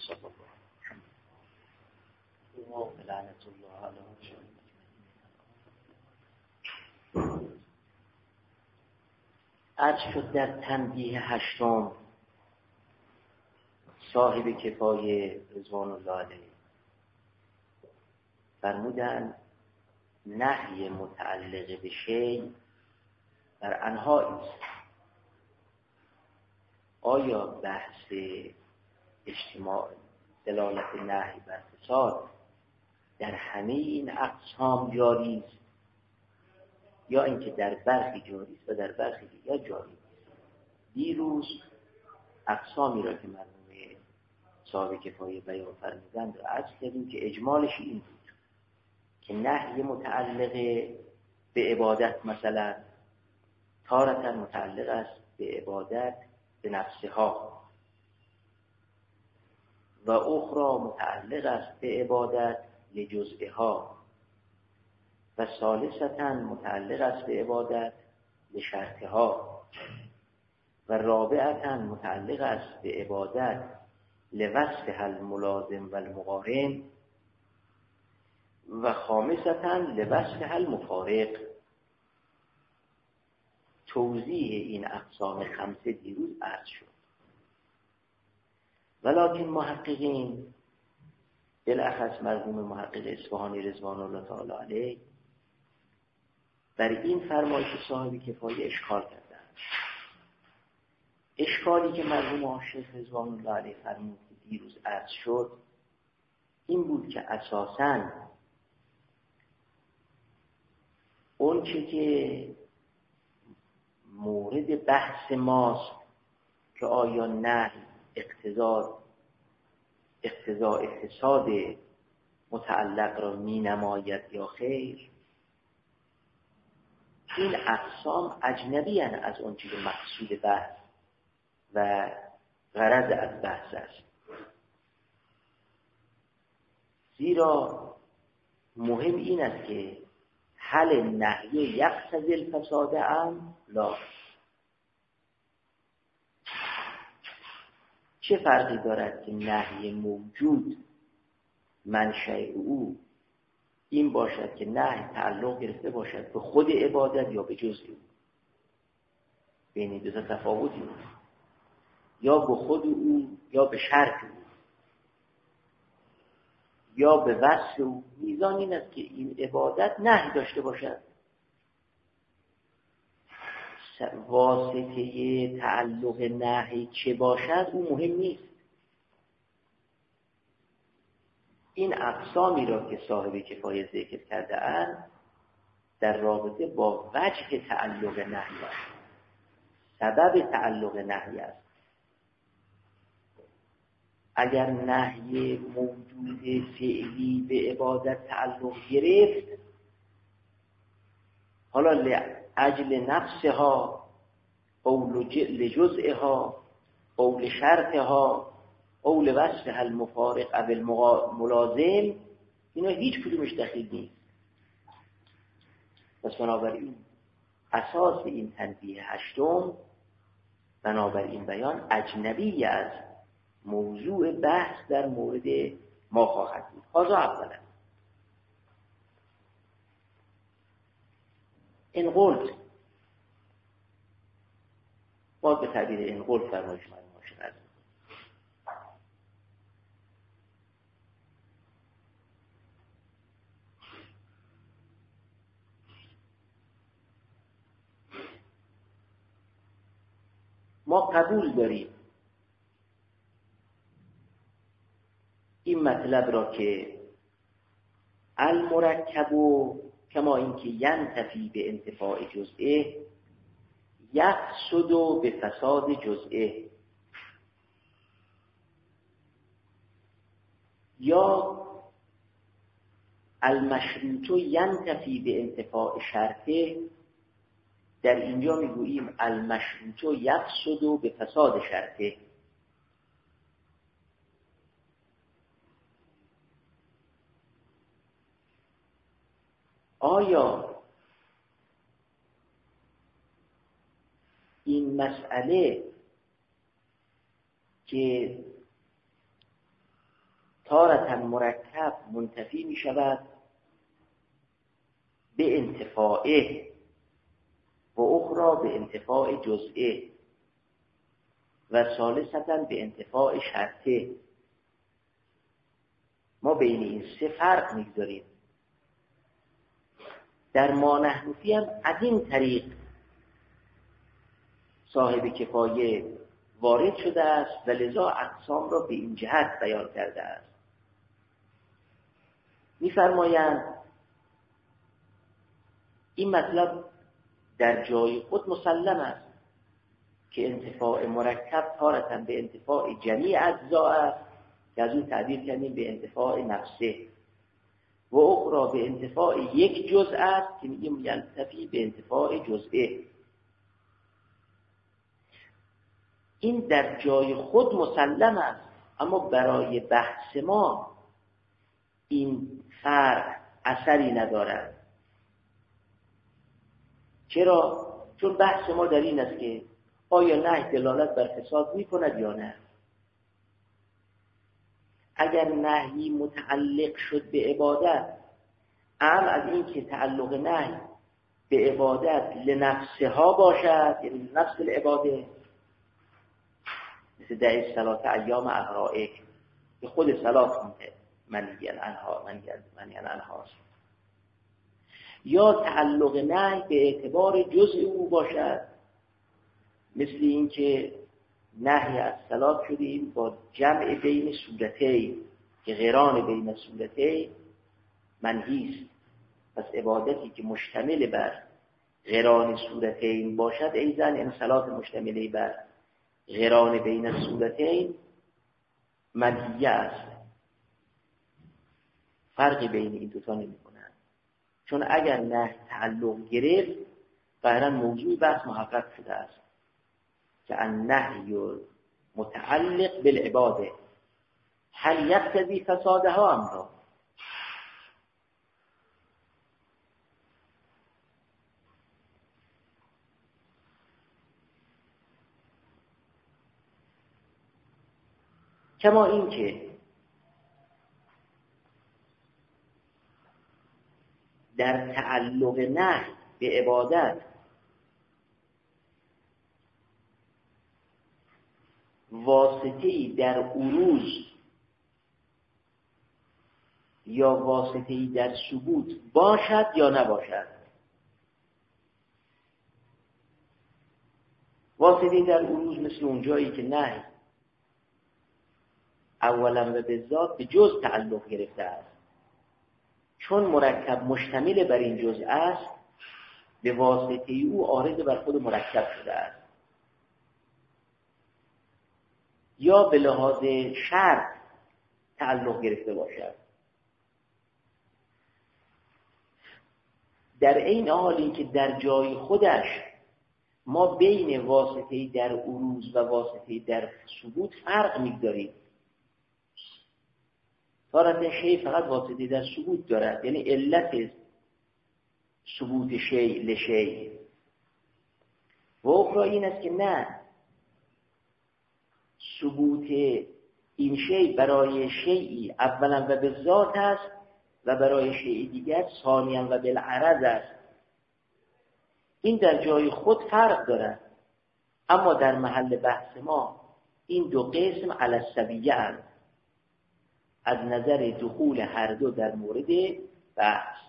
صلی الله علیه و لعنت الله علیه. عرض شد در تنبیه هشتم صاحب کفایه رضوان الله علیه فرمودن نهی متعلق به شیء بر انواعی است. آیا بحث اجتماع دلالت نهی بر فساد در همه این اقسام جاری است یا اینکه در برخی جاری است و در برخی دیگر جاری است؟ دیروز اقسامی را که مرحوم صاحب کفایه بیان فرمودند را عرض کردیم که اجمالش این بود که نهی متعلق به عبادت مثلا تارة متعلق است به عبادت به نفسها و اخرى متعلق است به عبادت لجزئها و ثالثاً متعلق است به عبادت لشرطها و رابعاً متعلق است به عبادت لوصفها الملازم و المقارن و خامساً لوصفها المفارق. توضیح این اقسام خمسه دیروز عرض شد، ولکن محققین بالاخص مرحوم محقق اصفهانی رضوان الله تعالی علیه بر این فرمایش صاحب کفایه اشکال کردند. اشکالی که مرحوم شیخ رضوان الله علیه فرمود که دیروز عرض شد این بود که اساساً اون چه که مورد بحث ماست که آیا نهی اقتضاء فساد متعلق را می نماید یا خیر، این اقسام اجنبی هستند از اون چیز مقصود بحث و غرض از بحث است. زیرا مهم این است که هل نهی یقتضی الفساد ام لا، چه فرقی دارد که نهی موجود منشأ او این باشد که نهی تعلق گرفته باشد به خود عبادت یا به جزء او، بین دو تا تفاوتی نیست، یا به خود او یا به شرط او یا به وصف او. میزان این است که این عبادت نهی داشته باشد. واسطه تعلق نهی چه باشد او مهم نیست. این اقسامی را که صاحب کفایه ذکر کرده اند در رابطه با وجه تعلق نهی است، سبب تعلق نهی است. اگر نهی موجود فعلی به عبادت تعلق گرفت، حالا لاجل نفسها او لجزئها او لشرطها او لوصفها المفارق او الملازم، اینا هیچ کدومش دخیل نیست. پس بنابراین اساس این تنبیه هشتم بنابراین بیان اجنبی از موضوع بحث در مورد ما خواهد بود. هذا اولا. این قلت باید به تعبیر این قلت فرمایش من باشد. ما قبول داریم این مطلب را که المرکب کما اینکه ینتفی به انتفاع جزئه یقصد به فساد جزئه، یا المشروط ینتفی به انتفاع شرطه. در اینجا میگوییم المشروط یقصد به فساد شرطه. آیا این مسئله که تارة مرکب منتفی می شود به انتفاعه و اخرى به انتفاع جزئه و ثالثاً به انتفاع شرطه. ما بین این سه فرق میگذاریم. در مانحنفی هم از این طریق صاحب کفایه وارد شده است و لذا اقسام را به این جهت بیان کرده است. می‌فرمایند این مطلب در جای خود مسلم است که انتفاع مرکب تارة به انتفاع جمیع اجزا است که از اون تعبیر کردیم به انتفاع نفسه و اخرى به انتفاع یک جزء است که میگیم ینتفی به انتفاع جزئه. این در جای خود مسلم است، اما برای بحث ما این فرق اثری ندارد. چرا؟ چون بحث ما در این است که آیا نهی دلالت بر فساد می‌کند یا نه. اگر نهی متعلق شد به عبادت، از این که تعلق نهی به عبادت لنفسها باشد، یعنی نفس العباده، مثل دع الصلاة ایام احرائک که خود صلات منهی عنهاست، یا تعلق نهی به اعتبار جزء او باشد، مثل این که نهی از صلات شدیم با جمع بین صورتین که قران بین صورتین منهی است. پس عبادتی که مشتمل بر قران صورتین باشد ایضاً این صلات مشتمله بر قران بین صورتین منهی است. فرقی بین این دوتا نمی کنند، چون اگر نهی تعلق گرفت ظاهراً موضوع بحث محقق شده است که النهی متعلق بالعباده هل یقتضی فسادها ام لا. کما این که در تعلق نهی به عبادت واسطه‌ای در عروض یا واسطه‌ای در ثبوت باشد یا نباشد. واسطه‌ای در عروض مثل اونجایی که نهی اولا و به ذات به جز تعلق گرفته است، چون مرکب مشتمل بر این جز است به واسطه او عارض بر خود مرکب شده است، یا به لحاظ شرط تعلق گرفته باشد. در این حال این که در جای خودش ما بین واسطه‌ای در عروض و واسطه‌ای در ثبوت فرق می‌گذاریم. تارة شیء فقط واسطه‌ای در ثبوت دارد، یعنی علت ثبوت شیء لشیء، و اخرى این است که نه، ثبوت این شیء برای شیئی اولا و به ذات است و برای شیء دیگر ثانیاً و بالعرض است. این در جای خود فرق دارد، اما در محل بحث ما این دو قسم علی السویه اند از نظر دخول هر دو در مورد بحث.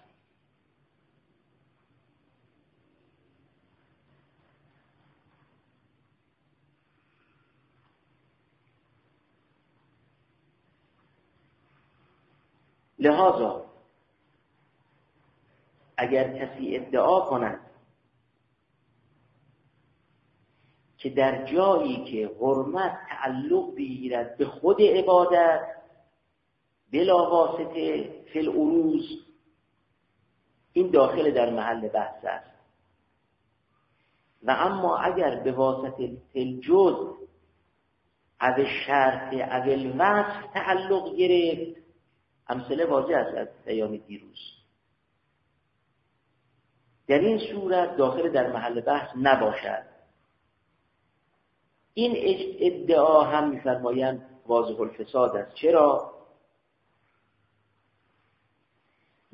لذا اگر کسی ادعا کند که در جایی که حرمت تعلق بگیرد به خود عبادت بلا واسطه فی العروض، این داخل در محل بحث است. و اما اگر به واسطه فی الجزء او شرط او الوصف تعلق گرفت، امثله واضح است از بیان دیروز، در این صورت داخل در محل بحث نباشد. این ادعا هم می‌فرمایند واضح الفساد است. چرا؟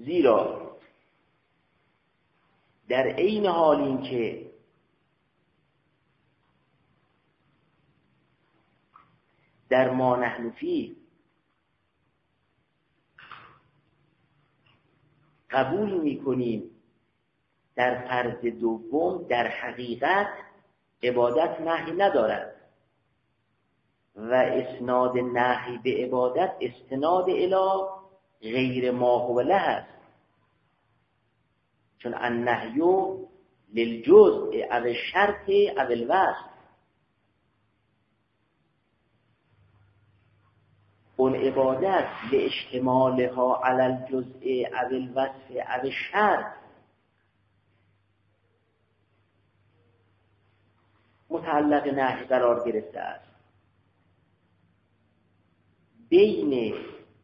زیرا در عین حال این که در ما نحن فیه قبول میکنیم در فرض دوم در حقیقت عبادت نهی ندارد و اسناد نهی به عبادت استناد الی غیر ما هو له است، چون النهی للجزء او الشرط او الوصف، اون عبادت لاشتمالها علی الجزء او الوصف او الشرط متعلق نهی قرار گرفته است. بین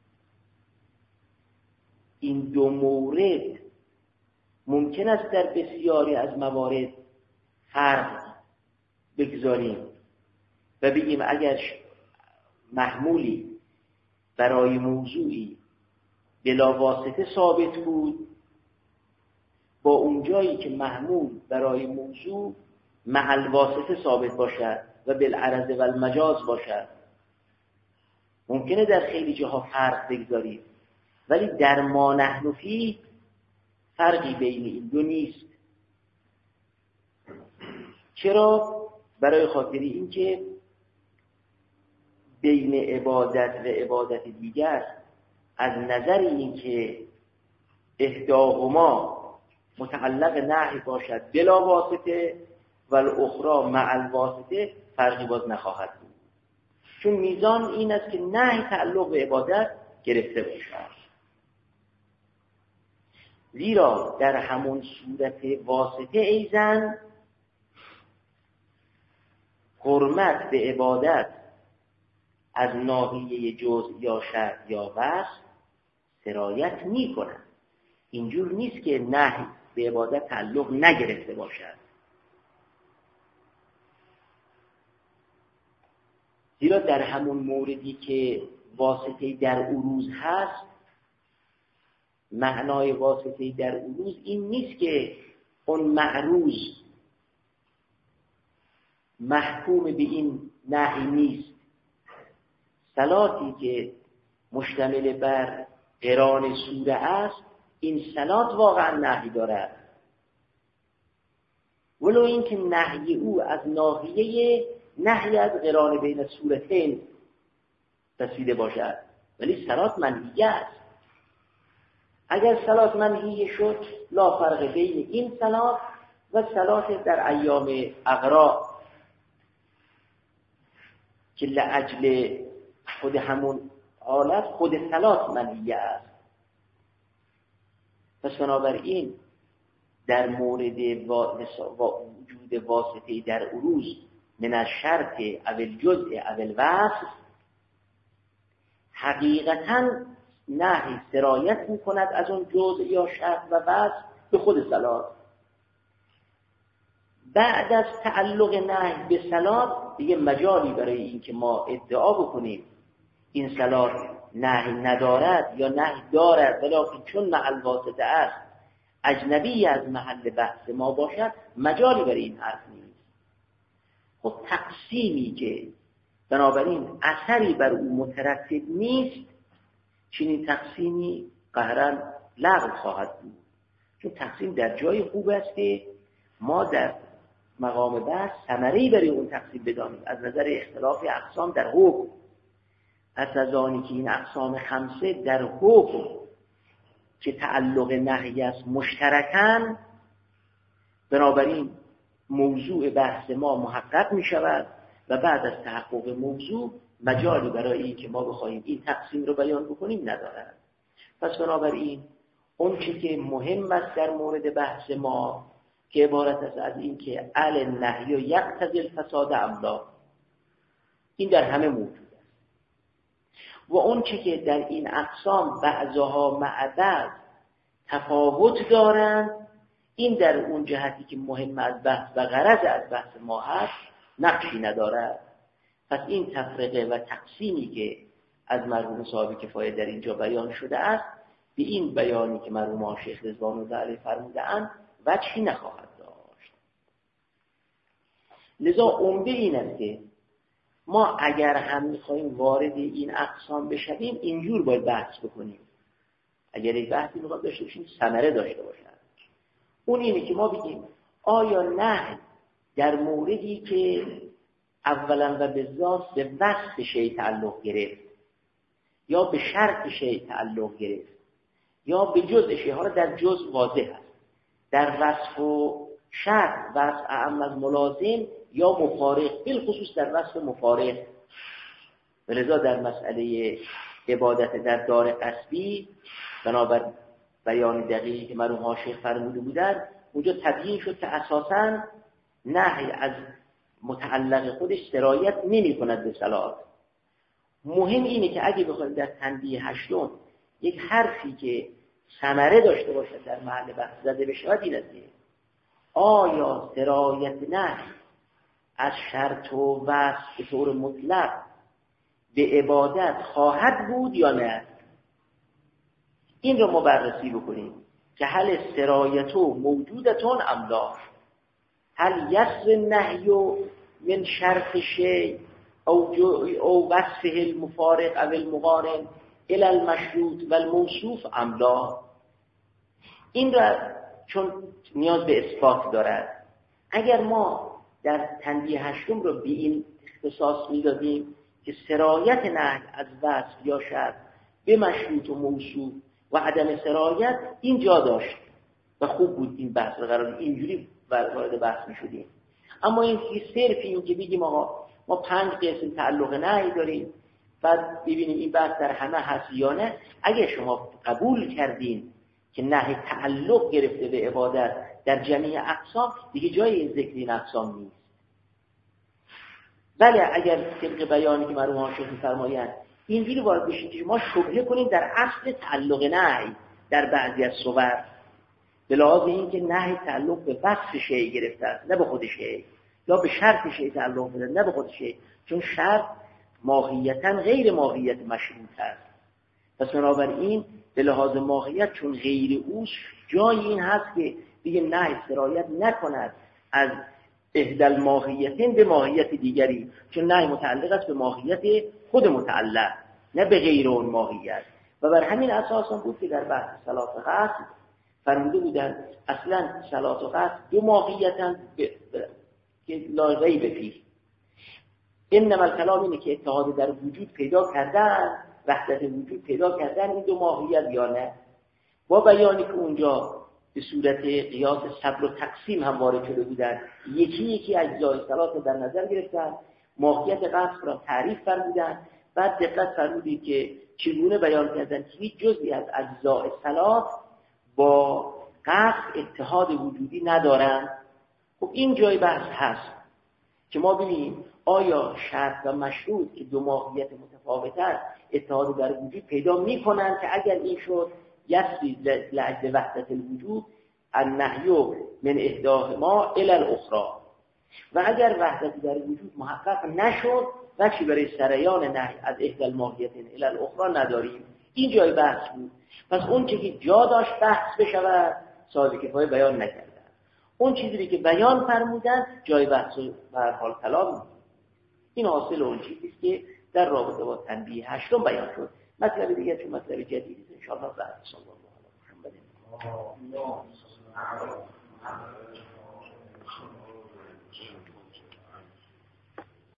این دو مورد ممکن است در بسیاری از موارد فرق بگذاریم و بگیم اگر محمولی برای موضوعی بلا واسطه ثابت بود با اونجایی که محمول برای موضوع مع الواسطه ثابت باشد و بالعرض و المجاز باشد، ممکنه در خیلی جاها فرق بگذاریم، ولی در ما نحن فیه فرقی بین این دو نیست. چرا؟ برای خاطر این که بین عبادت و عبادت دیگر از نظر این که احداهما متعلق نهی باشد بلا واسطه و الاخرى مع الواسطه فرقی باز نخواهد بود، چون میزان این است که نهی تعلق به عبادت گرفته باشد. زیرا در همون صورت واسطه ایزن حرمت به عبادت از ناحیه جزء یا شرط یا وصف سرایت می کند. اینجور نیست که نهی به عبادت تعلق نگرفته باشد. زیرا در همون موردی که واسطه در عروض هست، معنای واسطه در عروض این نیست که اون معروض محکوم به این نهی نیست. صلاتی که مشتمل بر قران سوره است، این صلات واقعا نهی دارد، ولو این که نهی او از ناحیه نهی از قران بین سورتین تصویده باشد، ولی صلات منهیه است. اگر صلات منهیه شد لا فرق بین این صلات و صلات در ایام اغرا که لعجل خود همون حالت خود صلات منهیه است. پس بنابراین در مورد وجود واسطه در عروض من الشرط او الجزء او الوصف حقیقتاً نهی سرایت میکند از اون جزء یا شرط و وصف به خود صلات. بعد از تعلق نهی به صلات دیگه مجالی برای این که ما ادعا بکنیم این صلات نهی ندارد یا نهی دارد ولیکن چون مع الواسطه است اجنبی از محل بحث ما باشد، مجالی برای این حرف نیست. خب تقسیمی که بنابراین اثری بر او مترتب نیست، چنین تقسیمی قهرا لغو خواهد بود. چون تقسیم در جای خوب است که ما در مقام بحث ثمره‌ای برای اون تقسیم بدانیم از نظر اختلاف اقسام در حکم. پس از آنی که این اقسام خمسه در حکم که تعلق نهی است مشترکاً، بنابراین موضوع بحث ما محقق می شود و بعد از تحقق موضوع مجالی برای این که ما بخواهیم این تقسیم رو بیان بکنیم ندارد. پس بنابراین اون چی که مهم است در مورد بحث ما که عبارت است از این که النهی یقتضی الفساد ام لا، این در همه موجود است و اون چی که در این اقسام بعضها مع بعض تفاوت دارند، این در اون جهتی که مهم از بحث و غرض از بحث ما هست نقشی ندارد. پس این تفرقه و تقسیمی که از مرحوم صاحب کفایه در اینجا بیان شده است به این بیانی که مرحوم شیخ رضوان الله علیه فرموده‌اند وجهی نخواهد داشت. لذا عمده این است که ما اگر هم می‌خوایم وارد این اقسام بشویم اینجور باید بحث بکنیم. اگر یک بحثی می‌خواد داشته باشیم ثمره داشته باشه. اون اینه که ما بگیم آیا نهی در موردی که اولا و بالذات به وصف شیء تعلق گرفت یا به شرط شیء تعلق گرفت یا به جزء شیء، حالا در جزء واضح است، در وصف و شرط وصف اعم از ملازم یا مفارق، بالخصوص در وصف مفارق. ولذا در مسئله عبادت در دار قصبی بنابر بیان دقیقی که مرحوم شیخ فرموده بودند اونجا تبیین شد که اساساً نهی از متعلق خودش سرایت نمی کند به صلات. مهم اینه که اگه بخوایم در تنبیه هشتم یک حرفی که ثمره داشته باشد در محل بحث زده بشود این است: آیا سرایت نهی از شرط و وصف به طور مطلق به عبادت خواهد بود یا نه؟ این رو ما بررسی بکنیم که هل سرایتو موجودتون ام لا، هل یسر النهی من شرط شیء او وصفه المفارق او المقارن الى المشروط و الموصوف ام لا. این را چون نیاز به اثبات دارد، اگر ما در تنبیه هشتم رو به این اختصاص میدادیم که سرایت نهی از وصف یا شرط به مشروط و موصوف و عدم سرایت این جا داشت و خوب بود این بحث رو قرار اینجوری وارد بحث می شدیم. اما این صرفی این که بگیم آقا ما 5 قسم تعلق نهی داریم بعد ببینیم این بحث در همه هست یا نه، اگه شما قبول کردین که نهی تعلق گرفته به عبادت در جمیع اقسام، دیگه جای ذکر این اقسام نیست. بله اگر طبق بیانی که مرحوم شیخ می‌فرمایند اینجوری وارد بشید که ما شبهه کنیم در اصل تعلق نهی در بعضی از صور، به لحاظ این که نهی تعلق به وصف شیء گرفته است نه به خود شیء، یا به شرط شیء تعلق داره نه به خود شیء، چون شرط ماهیتاً غیر ماهیت مشروط است. پس بنابراین به لحاظ ماهیت چون غیر اوست جای این هست که دیگه نهی سرایت نکند از احدال ماهیتین به ماهیت دیگری، چون نهی متعلق است به ماهیت خود متعلق نه به غیر اون ماهیت. و بر همین اساس هم بود که در بحث صلات قصد فرموده بودن اصلا صلات و قصد دو ماهیتن که لا ریب فیه. انما الکلام اینه که اتحاد در وجود پیدا کردن، وحدت وجود پیدا کردن این دو ماهیت یا نه. با بیانی که اونجا به صورت قیاس صبر و تقسیم هم وارد شده بودن، یکی یکی اجزای صلات رو در نظر گرفتن، ماهیت قصد را تعریف فرمودن، بعد دقت فرمودید که چگونه بیان کردن که هیچ جزئی از اجزای صلات با قصد اتحاد وجودی ندارن. خب این جای بحث هست که ما ببینیم آیا شرط و مشروط که دو ماهیت متفاوتن اتحاد در وجود پیدا میکنن که اگر این شد یسری لعجل وحدت الوجود النهی من احداهما الی الاخرى، و اگر وحدت در وجود محقق نشد وجهی برای سریان نهی از احدى الماهیتین الی الاخرى نداریم. این جای بحث بود. پس اون چیزی که جا داشت بحث بشود ساده کفایه بیان نکردن، اون چیزی که بیان فرمودن جای بحث و به هر حال کلام. این حاصل اون چیزی که در رابطه با تنبیه هشتم بیان شد. مطلب دیگه چون مطلب جدیدی ان شاء الله بعد صلی الله علیه و سلم.